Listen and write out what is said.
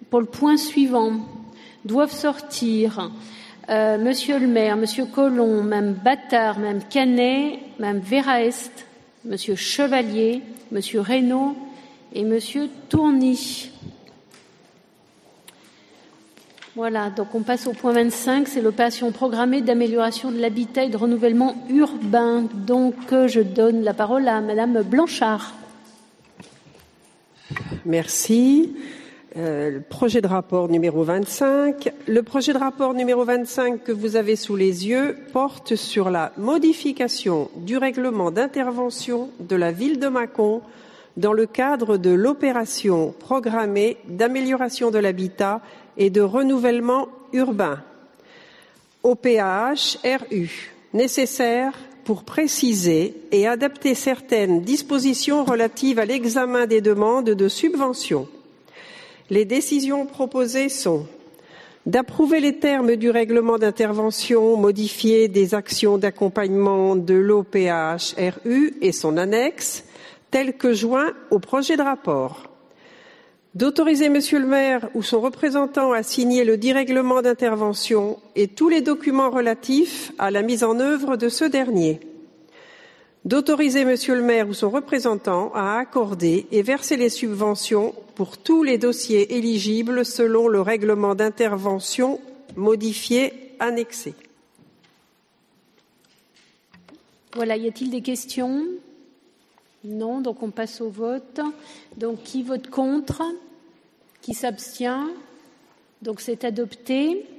pour le point suivant, doivent sortir Monsieur le maire, Monsieur Collomb, Mme Battard, Mme Canet, Mme Verhaest, Monsieur Chevalier, Monsieur Reynaud et Monsieur Tourny. Voilà, donc on passe au point 25, c'est l'opération programmée d'amélioration de l'habitat et de renouvellement urbain. Donc je donne la parole à Madame Blanchard. Merci. Le projet de rapport numéro 25. Le projet de rapport numéro 25 que vous avez sous les yeux porte sur la modification du règlement d'intervention de la ville de Mâcon dans le cadre de l'opération programmée d'amélioration de l'habitat et de renouvellement urbain, OPAH-RU, nécessaire pour préciser et adapter certaines dispositions relatives à l'examen des demandes de subvention. Les décisions proposées sont d'approuver les termes du règlement d'intervention modifié des actions d'accompagnement de l'OPAH-RU et son annexe, tel que joint au projet de rapport. D'autoriser Monsieur le maire ou son représentant à signer le dit règlement d'intervention et tous les documents relatifs à la mise en œuvre de ce dernier. D'autoriser Monsieur le maire ou son représentant à accorder et verser les subventions pour tous les dossiers éligibles selon le règlement d'intervention modifié annexé. Voilà, y a-t-il des questions ? Non, donc on passe au vote. Donc qui vote contre ? Qui s'abstient ? Donc c'est adopté.